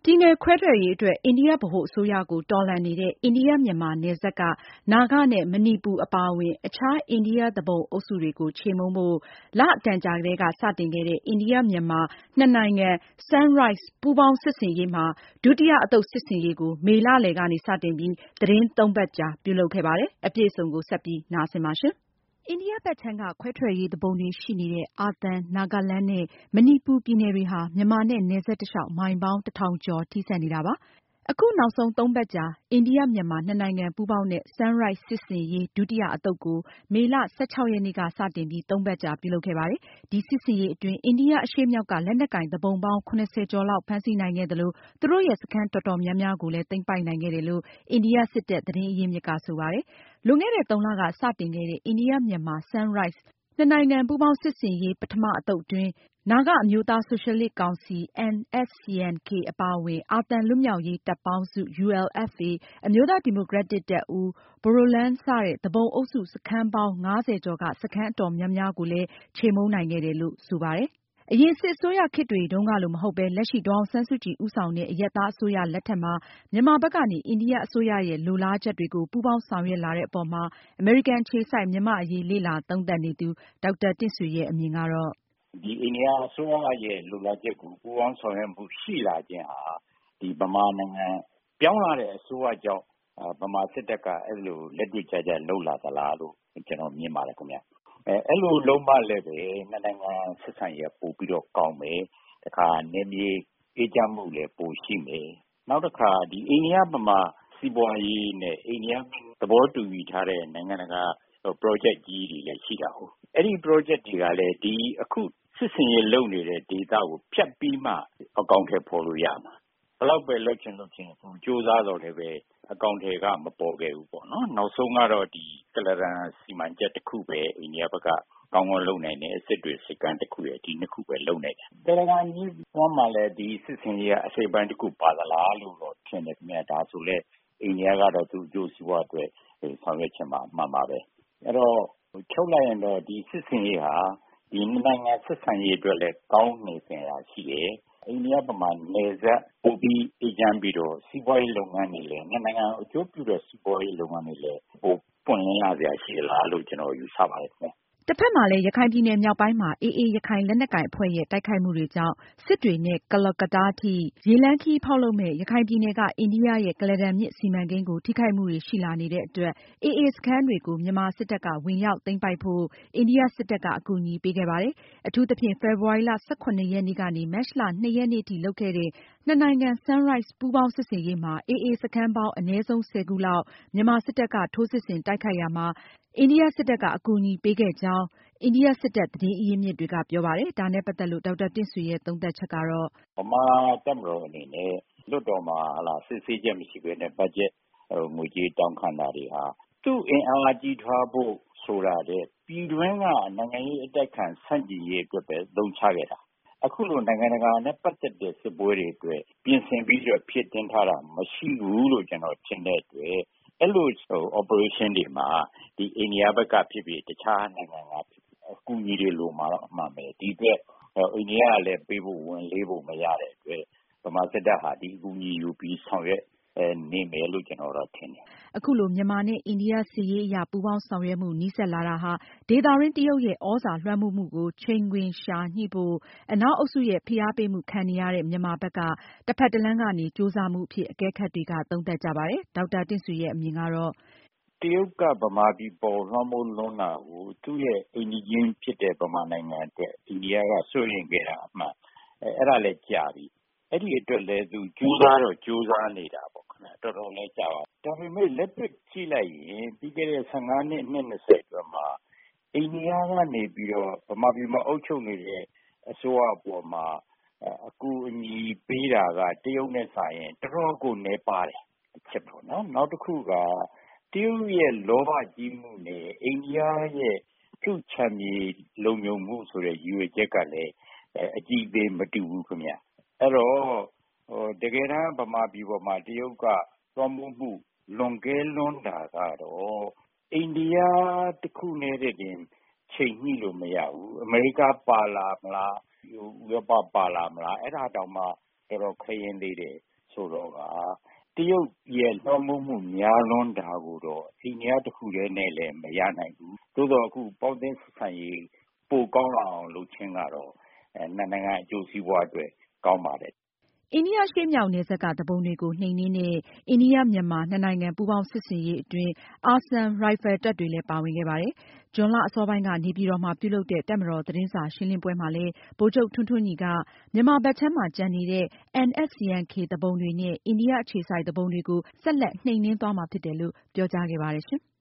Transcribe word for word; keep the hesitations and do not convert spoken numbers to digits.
ပြည်နယ်ခွဲထွက်ရေးအတွက်အိန္ဒိယဗဟိုအစိုးရကိုတော်လှန်နေတဲ့အိန္ဒိယမြန်မာနယ်စပ်ကနာဂနဲ့မဏိပူအပါအဝင်အခြားအိန္ဒိယသူပုန်အုပ်စုတွေကိုချေမှုန်းဖို့လအတန်ကြာကတည်းကစတင်ခဲ့တဲ့အိန္ဒိယမြန်မာနှစ်နိုင်ငံ Sunrise ပူးပေါင်းစစ်ဆင်ရေးမှာဒုတိယအသုတ်စစ်ဆင်ရေးကိုမေလလယ်ကနေစတင်ပြီးသီတင်းသုံးပတ်ကြာပြုလုပ်ခဲ့ပါတယ်။ အပြည့်အစုံကိုဆက်ပြီးနားဆင်ပါရှင်။ အိန္ဒိယဘက်ခြမ်းကခွဲထွက်ရေးသူပုန်တွေရှိနေတဲ့အာသံ၊ နာဂလန်းနဲ့ မဏိပူပြည်နယ်တွေဟာမြန်မာနဲ့နယ်စပ်တလျှောက်မိုင်ပေါင်းတထောင်ကျော်ထိစပ်နေတာပါ။ အခုနောက်ဆုံးသုံးပတ်ကြာအိန္ဒိယမြန်မာနှစ်နိုင်ငံပူးပေါင်းတဲ့ Sunrise စစ်ဆင်ရေးဒုတိယအသုတ်ကိုမေလ ၁၆ ရက်နေ့ကစတင်ပြီးသုံးပတ်ကြာပြုလုပ်ခဲ့ပါတယ်။ ဒီစစ်ဆင်ရေးအတွင်းအိန္ဒိယအရှေ့မြောက်ကလက်နက်ကိုင်သူပုန်ပေါင်း ၇၀ ကျော်လောက်ဖမ်းဆီးနိုင်ခဲ့သလို သူတို့ရဲ့စခန်းတော်တော်များများကိုလည်းသိမ်းပိုက်နိုင်ခဲ့တယ်လို့ အိန္ဒိယစစ်တပ်သတင်းအရင်းမြစ်ကဆိုပါတယ်။ လွန်ခဲ့တဲ့သုံးလကစတင်ခဲ့တဲ့ အိန္ဒိယမြန်မာ Sunrise နှစ်နိုင်ငံပူးပေါင်းစစ်ဆင်ရေးပထမအသုတ်အတွင်း နာဂအမျိုးသားဆိုရှယ်လစ်ကောင်စီ N S C N K အပါအဝင် အာသံလွတ်မြောက်ရေးတပ်ပေါင်းစု U L F A အမျိုးသားဒီမိုကရက်တစ်တပ်ဦး Bodoland စတဲ့သူပုန်အုပ်စုစခန်းပေါင်း ငါးဆယ်ကျော်က စခန်းအတော်များများကိုလည်းချေမှုန်းနိုင်ခဲ့တယ်လို့ဆိုပါတယ်။ အရင်စစ်အစိုးရခေတ်တွေတုန်းကလိုမဟုတ်ပဲ လက်ရှိဒေါ်အောင်ဆန်းစုကြည်ဦးဆောင်တဲ့အရပ်သားအစိုးရလက်ထက်မှာမြန်မာဘက်ကနေ အိန္ဒိယအစိုးရရဲ့လိုလားချက်တွေကိုပူးပေါင်းဆောင်ရွက်လာတဲ့အပေါ်မှာ အမေရိကန်အခြေစိုက်မြန်မာ့အရေးလေ့လာသုံးသပ်နေသူ ဒေါက်တာတင့်ဆွေရဲ့အမြင်ကတော့ဒီအိန္ဒိယအစိုးရရဲ့လိုလားချက်ကိုပူးပေါင်းဆောင်ရွက်မှုရှိလာခြင်းဟာဒီဗမာနိုင်ငံပြောင်းလာတဲ့အစိုးရကြောင့်ဗမာစစ်တပ်ကအဲ့လိုလက်တွေ့ကျကျလုပ်လာသလားလို့ကျွန်တော်မြင်ပါတယ်ခင်ဗျအဲအဲ့လိုလုံးမလည်းပဲနှစ်နိုင်ငံဆက်ဆံရေးပို့ပြီးတော့ကောင်းမယ်တခါနေမြေအေးချမ်းမှုလည်းပိုရှိမယ်နောက်တစ်ခါဒီအိန္ဒိယဗမာစီးပွားရေးနဲ့အိန္ဒိယသဘောတူညီထားတဲ့နိုင်ငံတကာ project ကြီးတွေလည်းရှိတာဟုတ်အဲ့ဒီ project တွေကလည်းဒီအခုစစ်စင်ရေးလုပ်နေတဲ့ဒေသကိုဖြတ်ပြီးမှအကောင့်ထဲပေါ်လို့ရမှာဘယ်တော့ပဲလုပ်ချင်လုပ်ချင်စူးစမ်းတော့လည်းပဲအကောင့်ထဲကမပေါ်ခဲ့ဘူးပေါ့နော်နောက်ဆုံးကတော့ဒီကလရန်စီမံချက်တစ်ခုပဲအိန္ဒိယဘက်ကကောင်းကောင်းလုပ်နိုင်တယ်စစ်တွေစစ်ကမ်းတစ်ခုရဲ့ဒီနှစ်ခုပဲလုပ်နိုင်တယ်ကလရန်ကြီးဘောမှာလည်းဒီစစ်စင်ရေးကအစိပ်ပိုင်းတစ်ခုပါသလားလို့တော့ထင်တယ်ခင်ဗျာဒါဆိုလဲအိန္ဒိယကတော့သူ့အကျိုးစီးပွားအတွက်ဆောင်ရွက်ချင်မှာမှန်ပါပဲအဲ့တော့ချုပ်လိုက်ရင်တော့ဒီစစ်စင်ရေးဟာဒီနိုင်ငံဆက်ဆံရေးအတွက်လည်းကောင်းနေကြတာရှိတယ်အိန္ဒိယဗမာနယ်စပ်ပိုပြီးအေဂျင့်ပြီးတော့စီးပွားရေးလုပ်ငန်းတွေလည်းနိုင်ငံအကျိုးပြုတဲ့စီးပွားရေးလုပ်ငန်းတွေလည်းပိုပွင့်လင်းလာကြရှိလားလို့ကျွန်တော်ယူဆပါတယ်ခင်ဗျတစ်ဖက်မှာလည်းရခိုင်ပြည်နယ်မြောက်ပိုင်းမှာ အေအေ ရခိုင်လက်နက်ကိုင်အဖွဲ့ရဲ့တိုက်ခိုက်မှုတွေကြောင့်စစ်တွေနဲ့ကာလကတ္တားထိရေလမ်းခရီးဖောက်လုပ်မယ့်ရခိုင်ပြည်နယ်ကအိန္ဒိယရဲ့ကုလားတန်မြစ်စီမံကိန်းကိုထိခိုက်မှုတွေရှိလာနေတဲ့အတွက် အေအေ စခန်းတွေကိုမြန်မာစစ်တပ်ကဝင်ရောက်သိမ်းပိုက်ဖို့အိန္ဒိယစစ်တပ်ကအကူအညီပေးခဲ့ပါတယ်။ အထူးသဖြင့်ဖေဖေါ်ဝါရီလ ၁၇ ရက်နေ့ကနေ မတ်လ ၂ ရက်နေ့ထိလုပ်ခဲ့တဲ့ နှစ်နိုင်ငံ Sunrise ပူးပေါင်းစစ်ဆင်ရေးမှာ အေအေ စခန်းပေါင်းအနည်းဆုံး ဆယ်ခုလောက်မြန်မာစစ်တပ်ကထိုးစစ်ဆင်တိုက်ခိုက်ရာမှာအိန္ဒိယစစ်တပ်ကအကူအညီပေးခဲ့ကြောင်း အိန္ဒိယစစ်တပ်သတင်းအရင်းအမြစ်တွေကပြောပါတယ်။ ဒါနဲ့ပတ်သက်လို့ဒေါက်တာတင့်ဆွေရဲ့သုံးသပ်ချက်ကတော့ဗမာတပ်မတော်အနေနဲ့လွှတ်တော်မှာဟလာစစ်ဆေးချက်မရှိဘဲနဲ့ဘတ်ဂျက်ငွေကြေးတောင်းခံတာတွေဟာသူ့အင်အားကြီးထွားဖို့ဆိုတာတဲ့ပြည်တွင်းကနိုင်ငံရေးအတိုက်ခံဆန့်ကျင်ရေးအတွက်ပဲသုံးချခဲ့တာအခုလိုနိုင်ငံတကာနဲ့ပတ်သက်တဲ့စစ်ပွဲတွေအတွက်ပြင်ဆင်ပြီးတော့ဖြစ်တင်ထားတာမရှိဘူးလို့ကျွန်တော်ထင်တဲ့အတွက်အဲ့လို operation တွေမှာဒီအိန္ဒိယဘက်ကဖြစ်ဖြစ်တခြားနိုင်ငံကဖြစ်ဖြစ်အကူအညီတွေလိုမှာတော့အမှန်ပဲဒီအတွက်အိန္ဒိယကလည်းပေးဖို့ဝင်လေးဖို့မရတဲ့အတွက်ဗမာစစ်တပ်ဟာဒီအကူအညီယူပြီးဆောင်ရွက်နေမယ်လို့ကျွန်တော်တော့ထင်တယ်အခုလိုမြန်မာနဲ့အိန္ဒိယစစ်ရေးအရပူးပေါင်းဆောင်ရွက်မှုနီးစပ်လာတာဟာဒေသတွင်းတရုတ်ရဲ့သြဇာလွှမ်းမိုးမှုကိုချိန်ခွင်လျှာညှိဖို့အနောက်အုပ်စုရဲ့ဖိအားပေးမှုခံနေရတဲ့မြန်မာဘက်ကတဖက်တလမ်းကနေကြိုးစားမှုအဖြစ်အကဲခတ်တွေကသုံးသပ်ကြပါတယ်။ ဒေါက်တာတင့်ဆွေရဲ့အမြင်ကတော့တရုတ်ကဗမာပြည်ပေါ်လွှမ်းမိုးလွန်းတာကိုသူ့ရဲ့အိမ်နီးချင်းဖြစ်တဲ့ဗမာနိုင်ငံအတွက်အိန္ဒိယကစိုးရိမ်ခဲ့တာအမှန်အဲ့ဒါလည်းကြာပြီအဲ့ဒီအတွက်လည်းသူကြိုးစားတော့ကြိုးစားနေတာပေါ့ခင်ဗျတော်တော်လေးကြာပါဒါပေမဲ့လက်တွေ့ကြည့်လိုက်ရင်ပြီးခဲ့တဲ့ဆယ့်ငါးနှစ်နှစ်၂၀အတွင်းမှာအိန္ဒိယကနေပြီးတော့ဗမာပြည်မှာအုပ်ချုပ်နေတဲ့အစိုးရအပေါ်မှာအကူအညီပေးတာကတရုတ်နဲ့စာရင်တော်တော်ကိုနည်းပါတယ်ဖြစ်ပေါ့နော်နောက်တစ်ခုကတရုတ်ရဲ့လောဘကြီးမှုနဲ့အိန္ဒိယရဲ့သူ့ချမ်းမြေလုံခြုံမှုဆိုတဲ့ရည်ရွယ်ချက်ကလည်းအကြည့်သေးမတူဘူးခင်ဗျအဲ့တော့ဟိုတကယ်တမ်းဗမာပြည်ပေါ်မှာတရုတ်ကသွမ်းမှုမှုလွန်ကဲလွန်းတာကတော့အိန္ဒိယတခုနဲ့တည်းတင်ချိန်ညှိလို့မရဘူးအမေရိကပါလာမလားဥရောပပါလာမလားအဲ့ဒါတောင်မှတော်တော်ခဲယဉ်းသေးတယ်ဆိုတော့ကတရုတ်ရဲ့လွှမ်းမိုးမှုများလွန်းတာကိုတော့အိန္ဒိယတစ်ခုတည်းနဲ့လည်းမရနိုင်ဘူး။သို့တော့အခုပေါင်းသင်းဆက်ဆံရေးပိုကောင်းလာအောင်လုပ်ခြင်းကတော့အဲနှစ်နိုင်ငံအကျိုးစီးပွားအတွက်ကောင်းပါတယ်အိန္ဒိယရှေ့မြောက်နယ်စပ်ကသူပုန်တွေကိုနှိမ်နင်းတဲ့အိန္ဒိယ-မြန်မာနှစ်နိုင်ငံပူးပေါင်းစစ်ဆင်ရေးအတွင်း အာဆန်ရိုင်ဖယ်တပ်တွေလည်းပါဝင်ခဲ့ပါတယ်။ဇွန်လအစောပိုင်းကနေပြည်တော်မှာပြုလုပ်တဲ့တပ်မတော်သတင်းစာရှင်းလင်းပွဲမှာလည်းဗိုလ်ချုပ်ထွန်းထွန်းညီကမြန်မာဘက်ခြမ်းမှာကျန်နေတဲ့ အန် အက်ဖ် စီ အမ် ကေ သူပုန်တွေနဲ့အိန္ဒိယအခြေစိုက်သူပုန်တွေကိုဆက်လက်နှိမ်နင်းသွားမှာဖြစ်တယ်လို့ပြောကြားခဲ့ပါတယ်ရှင်။